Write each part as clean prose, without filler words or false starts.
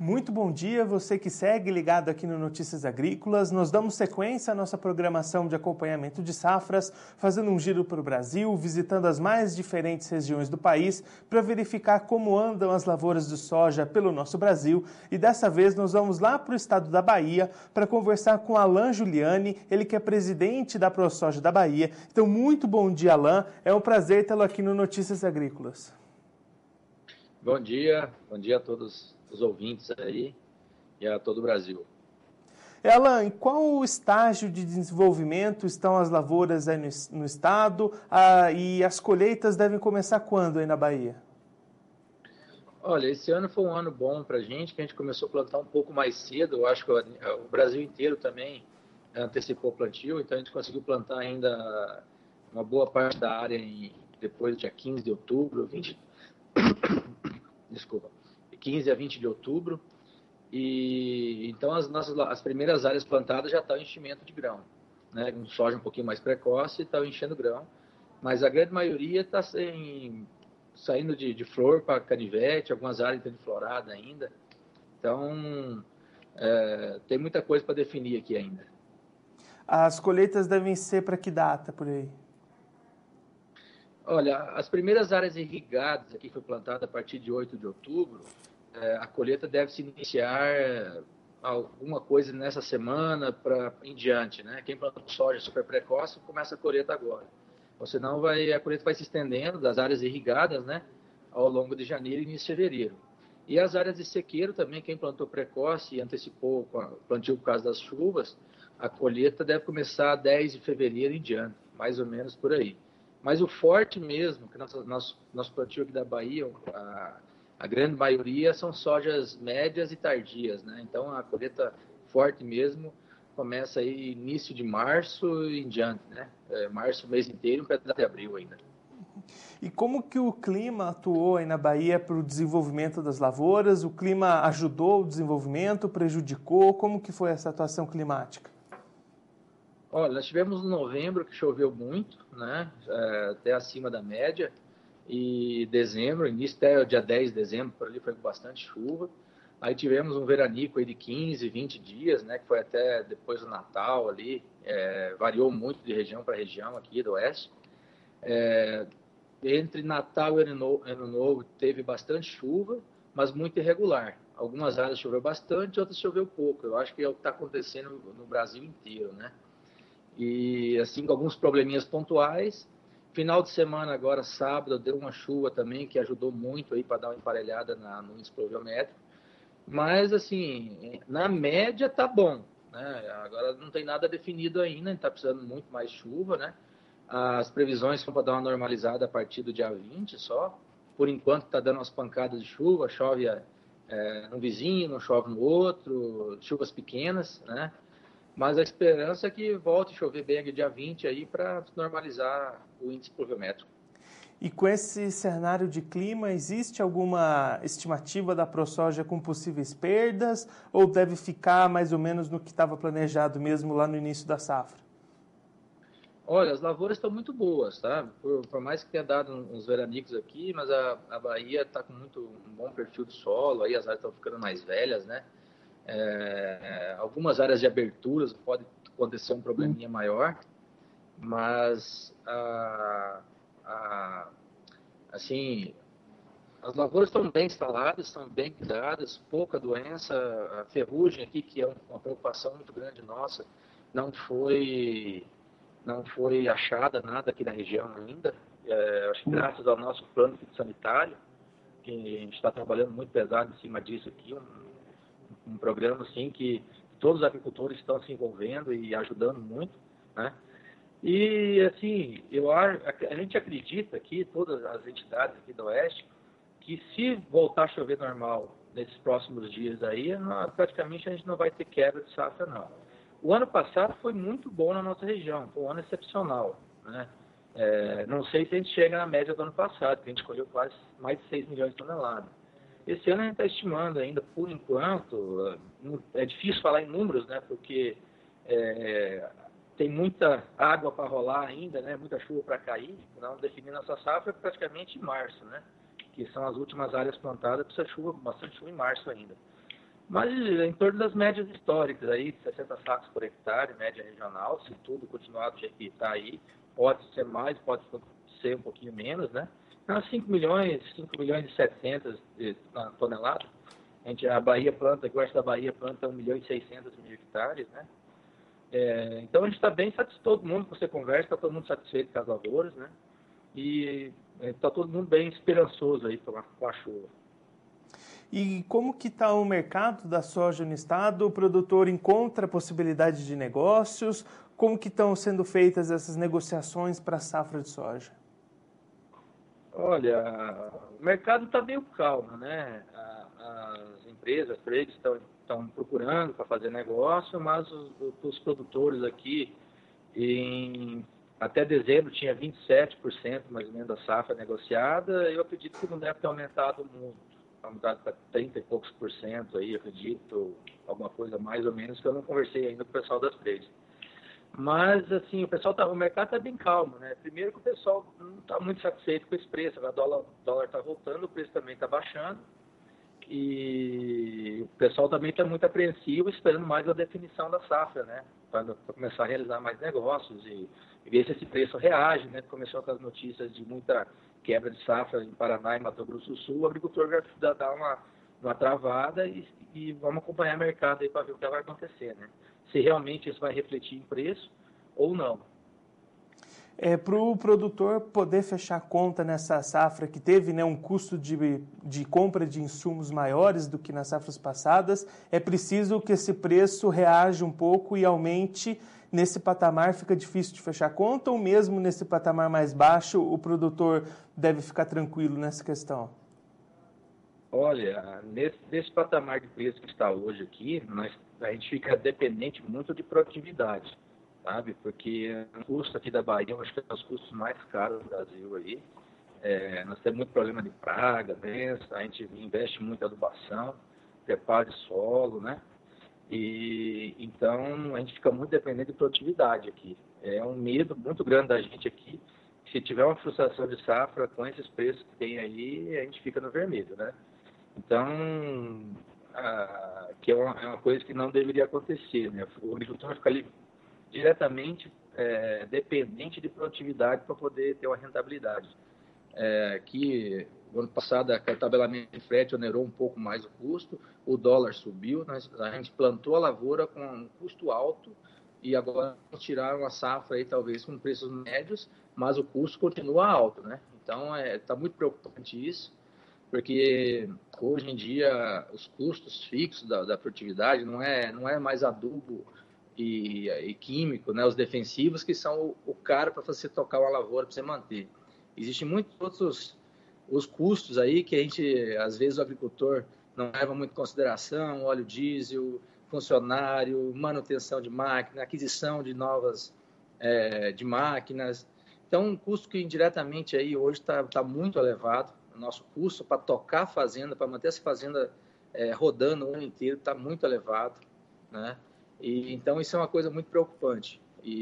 Muito bom dia, você que segue ligado aqui no Notícias Agrícolas. Nós damos sequência à nossa programação de acompanhamento de safras, fazendo um giro para o Brasil, visitando as mais diferentes regiões do país para verificar como andam as lavouras de soja pelo nosso Brasil. E dessa vez nós vamos lá para o estado da Bahia para conversar com Alain Giuliani, ele que é presidente da ProSoja da Bahia. Então, muito bom dia, Alain. É um prazer tê-lo aqui no Notícias Agrícolas. Bom dia a todos os ouvintes aí e a todo o Brasil. Alain, em qual estágio de desenvolvimento estão as lavouras aí no estado e as colheitas devem começar quando aí na Bahia? Olha, esse ano foi um ano bom para a gente, que a gente começou a plantar um pouco mais cedo. Eu acho que o Brasil inteiro também antecipou o plantio, então a gente conseguiu plantar ainda uma boa parte da área depois do dia 15 de outubro, 15 a 20 de outubro, e então as primeiras áreas plantadas já estão em enchimento de grão, né? Um soja um pouquinho mais precoce está enchendo grão, mas a grande maioria está saindo de flor para canivete, algumas áreas estão de florada ainda, então tem muita coisa para definir aqui ainda. As colheitas devem ser para que data por aí? Olha, as primeiras áreas irrigadas aqui foi plantada a partir de 8 de outubro, a colheita deve se iniciar alguma coisa nessa semana em diante, né? Quem plantou soja super precoce começa a colheita agora. Ou senão a colheita vai se estendendo das áreas irrigadas, né? Ao longo de janeiro e início de fevereiro. E as áreas de sequeiro também, quem plantou precoce e antecipou o plantio por causa das chuvas, a colheita deve começar 10 de fevereiro em diante, mais ou menos por aí. Mas o forte mesmo, que nosso plantio aqui da Bahia, a grande maioria são sojas médias e tardias, né? Então a colheita forte mesmo começa aí início de março e em diante, né? Março, o mês inteiro, um pedaço de abril ainda. E como que o clima atuou aí na Bahia para o desenvolvimento das lavouras? O clima ajudou o desenvolvimento, prejudicou? Como que foi essa atuação climática? Olha, nós tivemos um novembro que choveu muito, né? Até acima da média. E dezembro, início até o dia 10 de dezembro, por ali foi com bastante chuva. Aí tivemos um veranico aí de 15, 20 dias, né? Que foi até depois do Natal ali. Variou muito de região para região aqui do oeste. Entre Natal e Ano Novo teve bastante chuva, mas muito irregular. Algumas áreas choveu bastante, outras choveu pouco. Eu acho que é o que está acontecendo no Brasil inteiro, né? E assim, com alguns probleminhas pontuais. Final de semana, agora sábado, deu uma chuva também que ajudou muito aí para dar uma emparelhada no índice pluviométrico. Mas, assim, na média tá bom, né? Agora não tem nada definido ainda, a gente está precisando muito mais chuva, né? As previsões são para dar uma normalizada a partir do dia 20 só. Por enquanto está dando umas pancadas de chuva, chove no vizinho, não chove no outro, chuvas pequenas, né? Mas a esperança é que volte a chover bem aqui dia 20 aí para normalizar o índice pluviométrico. E com esse cenário de clima, existe alguma estimativa da ProSoja com possíveis perdas ou deve ficar mais ou menos no que estava planejado mesmo lá no início da safra? Olha, as lavouras estão muito boas, tá? Por mais que tenha dado uns veranicos aqui, mas a Bahia está com um bom perfil de solo, aí as áreas estão ficando mais velhas, né? Algumas áreas de aberturas pode acontecer um probleminha maior, mas assim, as lavouras estão bem instaladas, estão bem cuidadas, pouca doença, a ferrugem aqui, que é uma preocupação muito grande nossa, não foi achada nada aqui na região ainda. Acho que graças ao nosso plano sanitário, que a gente está trabalhando muito pesado em cima disso aqui, um programa assim que todos os agricultores estão se envolvendo e ajudando muito, né? E assim, a gente acredita aqui, todas as entidades aqui do Oeste, que se voltar a chover normal nesses próximos dias aí, praticamente a gente não vai ter quebra de safra não. O ano passado foi muito bom na nossa região, foi um ano excepcional, né? Não sei se a gente chega na média do ano passado, que a gente colheu quase mais de 6 milhões de toneladas. Esse ano a gente está estimando ainda, por enquanto, é difícil falar em números, né? Porque tem muita água para rolar ainda, né? Muita chuva para cair, não definir nossa safra praticamente em março, né? Que são as últimas áreas plantadas, precisa bastante chuva em março ainda. Mas em torno das médias históricas, aí 60 sacos por hectare, média regional, se tudo continuar do jeito que está aí, pode ser mais, pode ser um pouquinho menos, né? Então, 5 milhões e 700 na tonelada. A Bahia planta, o oeste da Bahia planta 1 milhão e 600 mil hectares, né? Então a gente está bem satisfeito, todo mundo que você conversa, está todo mundo satisfeito com as lavouras, né? E está todo mundo bem esperançoso aí com a chuva. E como que está o mercado da soja no estado? O produtor encontra possibilidade de negócios? Como que estão sendo feitas essas negociações para a safra de soja? Olha, o mercado está meio calmo, né? As empresas, trades estão procurando para fazer negócio, mas os produtores aqui, até dezembro, tinha 27% mais ou menos da safra negociada. Eu acredito que não deve ter aumentado muito. Aumentado para 30 e poucos por cento aí, acredito, alguma coisa mais ou menos, que eu não conversei ainda com o pessoal das trades. Mas, assim, o mercado está bem calmo, né? Primeiro que o pessoal não está muito satisfeito com esse preço. O dólar está voltando, o preço também está baixando. E o pessoal também está muito apreensivo, esperando mais a definição da safra, né? Para começar a realizar mais negócios e ver se esse preço reage, né? Começou com as notícias de muita quebra de safra em Paraná e Mato Grosso do Sul, o agricultor vai dar uma travada e vamos acompanhar o mercado aí para ver o que vai acontecer, né? Se realmente isso vai refletir em preço ou não. Para o produtor poder fechar conta nessa safra que teve, né, um custo de compra de insumos maiores do que nas safras passadas, é preciso que esse preço reaja um pouco e aumente. Nesse patamar fica difícil de fechar conta, ou mesmo nesse patamar mais baixo o produtor deve ficar tranquilo nessa questão? Olha, nesse patamar de preço que está hoje aqui, a gente fica dependente muito de produtividade, sabe? Porque o custo aqui da Bahia, eu acho que é um dos custos mais caros do Brasil aí. Nós temos muito problema de praga, doença, a gente investe muito em adubação, preparo de solo, né? E então a gente fica muito dependente de produtividade aqui. É um medo muito grande da gente aqui. Se tiver uma frustração de safra com esses preços que tem aí, a gente fica no vermelho, né? Então, que é uma coisa que não deveria acontecer, né? O agricultor fica ali diretamente dependente de produtividade para poder ter uma rentabilidade. Que no ano passado o tabelamento de frete onerou um pouco mais o custo, o dólar subiu, a gente plantou a lavoura com um custo alto e agora tiraram a safra aí talvez com preços médios, mas o custo continua alto, né? Então está muito preocupante isso, porque hoje em dia os custos fixos da produtividade não é mais adubo e químico, né? Os defensivos que são o caro para você tocar uma lavoura, para você manter. Existem muitos outros os custos aí que a gente, às vezes, o agricultor não leva muito em consideração: óleo diesel, funcionário, manutenção de máquina, aquisição de novas de máquinas. Então, um custo que indiretamente aí hoje está muito elevado. O nosso custo para tocar a fazenda, para manter essa fazenda rodando o ano inteiro, está muito elevado, né? E então isso é uma coisa muito preocupante.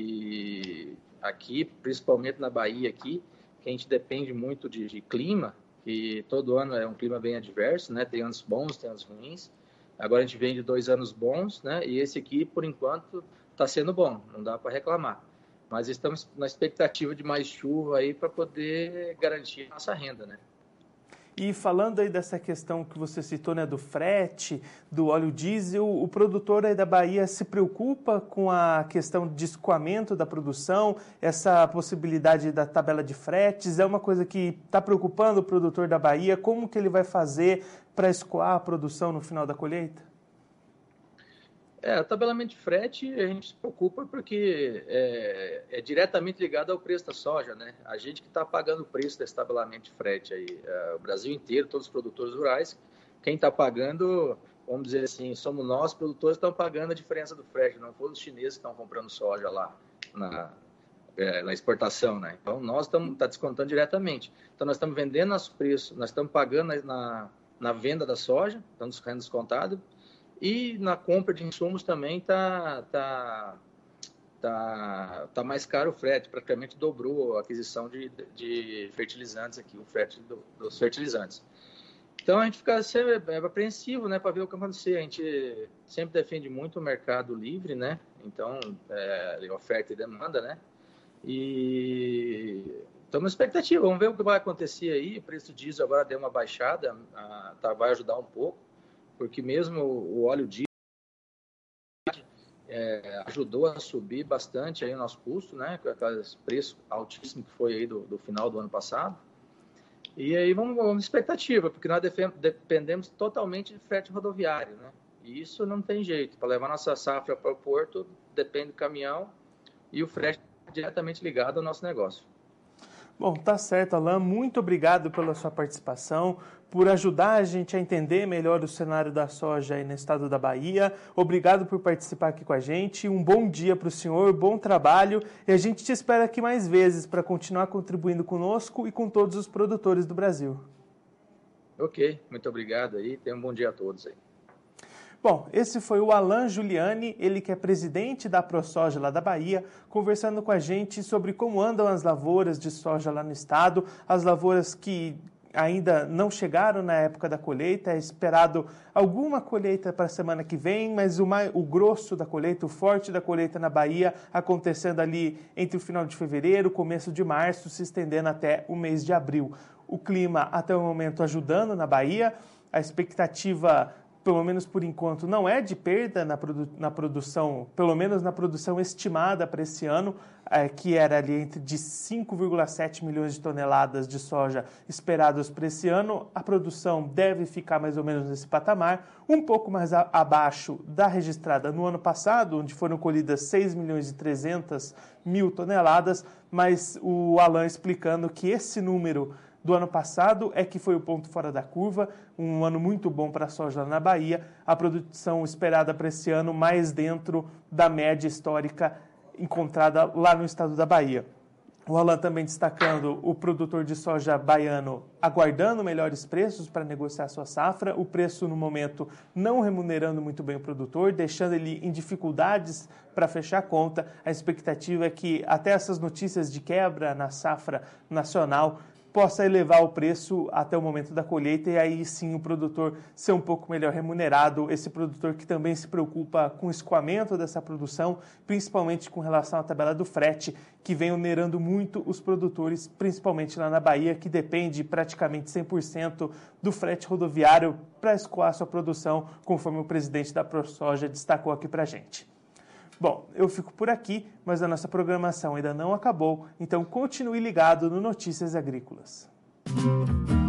E aqui, principalmente na Bahia aqui, que a gente depende muito de clima, e todo ano é um clima bem adverso, né? Tem anos bons, tem anos ruins. Agora a gente vem de 2 anos bons, né? E esse aqui, por enquanto, está sendo bom, não dá para reclamar. Mas estamos na expectativa de mais chuva aí para poder garantir a nossa renda, né? E falando aí dessa questão que você citou, né, do frete, do óleo diesel, o produtor aí da Bahia se preocupa com a questão de escoamento da produção, essa possibilidade da tabela de fretes, é uma coisa que está preocupando o produtor da Bahia? Como que ele vai fazer para escoar a produção no final da colheita? O tabelamento de frete a gente se preocupa porque é diretamente ligado ao preço da soja, né? A gente que está pagando o preço desse tabelamento de frete aí, o Brasil inteiro, todos os produtores rurais, quem está pagando, vamos dizer assim, somos nós, produtores, estão pagando a diferença do frete, não foram os chineses que estão comprando soja lá na exportação, né? Então nós estamos descontando diretamente. Então nós estamos vendendo nosso preço, nós estamos pagando na venda da soja, estamos sendo descontado. E na compra de insumos também tá mais caro o frete, praticamente dobrou a aquisição de fertilizantes aqui, o frete dos fertilizantes. Então a gente fica sempre apreensivo, né, para ver o que acontecer. A gente sempre defende muito o mercado livre, né? Então, oferta e demanda, né? E estamos na expectativa, vamos ver o que vai acontecer aí. O preço do diesel agora deu uma baixada, vai ajudar um pouco, porque mesmo o óleo diesel ajudou a subir bastante aí o nosso custo, né? Com aqueles preços altíssimos que foi aí do final do ano passado. E aí vamos expectativa, porque nós dependemos totalmente de frete rodoviário, né? E isso não tem jeito. Para levar nossa safra para o porto, depende do caminhão e o frete é diretamente ligado ao nosso negócio. Bom, tá certo, Alain. Muito obrigado pela sua participação, por ajudar a gente a entender melhor o cenário da soja aí no estado da Bahia. Obrigado por participar aqui com a gente. Um bom dia para o senhor, bom trabalho. E a gente te espera aqui mais vezes para continuar contribuindo conosco e com todos os produtores do Brasil. Ok, muito obrigado aí. Tenham um bom dia a todos aí. Bom, esse foi o Alain Giuliani, ele que é presidente da ProSoja lá da Bahia, conversando com a gente sobre como andam as lavouras de soja lá no estado, as lavouras que ainda não chegaram na época da colheita, é esperado alguma colheita para a semana que vem, mas o grosso da colheita, o forte da colheita na Bahia, acontecendo ali entre o final de fevereiro, começo de março, se estendendo até o mês de abril. O clima até o momento ajudando na Bahia, a expectativa, pelo menos por enquanto, não é de perda na produção, pelo menos na produção estimada para esse ano, que era ali de 5,7 milhões de toneladas de soja esperados para esse ano. A produção deve ficar mais ou menos nesse patamar, um pouco mais abaixo da registrada no ano passado, onde foram colhidas 6 milhões e 300 mil toneladas, mas o Alain explicando que esse número do ano passado é que foi o ponto fora da curva, um ano muito bom para a soja na Bahia, a produção esperada para esse ano mais dentro da média histórica encontrada lá no estado da Bahia. O Alain também destacando o produtor de soja baiano aguardando melhores preços para negociar sua safra, o preço no momento não remunerando muito bem o produtor, deixando ele em dificuldades para fechar a conta. A expectativa é que até essas notícias de quebra na safra nacional possa elevar o preço até o momento da colheita e aí sim o produtor ser um pouco melhor remunerado, esse produtor que também se preocupa com o escoamento dessa produção, principalmente com relação à tabela do frete, que vem onerando muito os produtores, principalmente lá na Bahia, que depende praticamente 100% do frete rodoviário para escoar sua produção, conforme o presidente da ProSoja destacou aqui para a gente. Bom, eu fico por aqui, mas a nossa programação ainda não acabou, então continue ligado no Notícias Agrícolas.